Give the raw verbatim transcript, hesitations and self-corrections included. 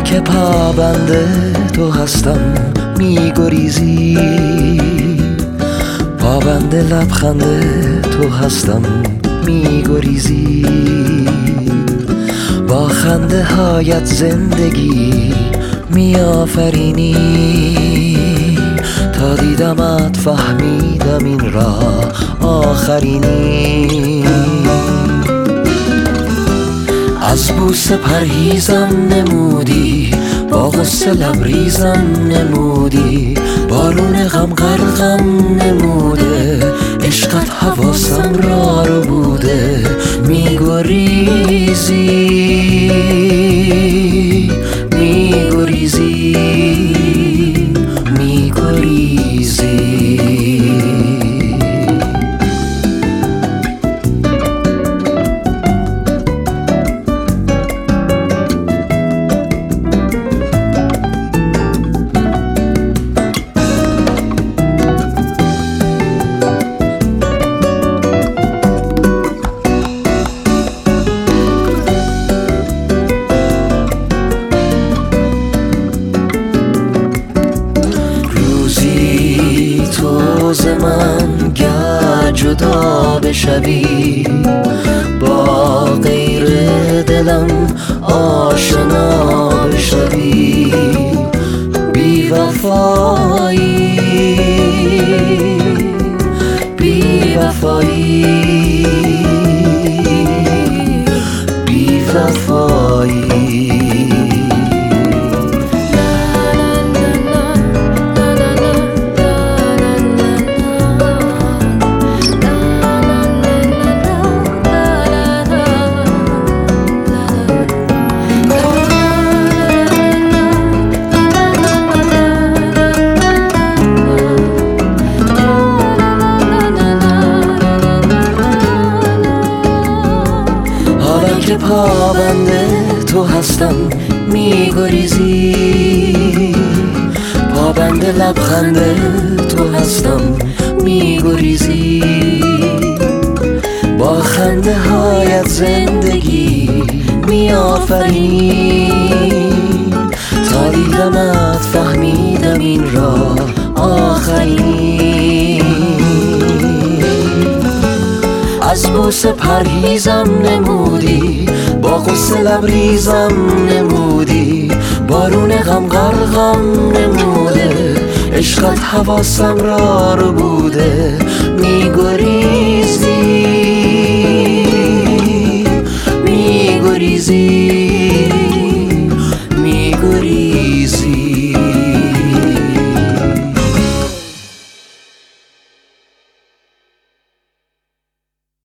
که پابند تو هستم میگریزی، پابند لبخند تو هستم میگریزی، با خنده هایت زندگی میآفرینی، تا دیدمت فهمیدم این راه آخرینی. از بوسه پرهیزم نمودی، با غصه لبریزم نمودی، بارون غم غرقم نموده، عشقت حواسم را رو بوده، میگریزی میگریزی میگریزی. ز من گر جدا بشوی، با غیر دلم آشنا بشوی، بی وفایی بی وفایی بی وفایی. که پابند تو هستم میگریزی، پابند لبخند تو هستم میگریزی، با خنده هایت زندگی میآفرینی، تا دیدمت فهمیدم این راه آخرینی. از بوسه پرهیزم نمودی، با غصه لبریزم نمودی، بارون غم غرقم نموده، عشقت حواسم را رو بوده، میگریزی